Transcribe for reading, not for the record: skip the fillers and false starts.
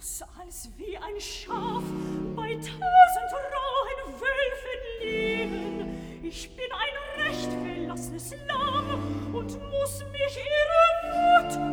muß als wie ein Schaf bei 1000 rauen Wölfen leben. Ich bin ein recht verlassenes Lamm und muß mich ihrer Wut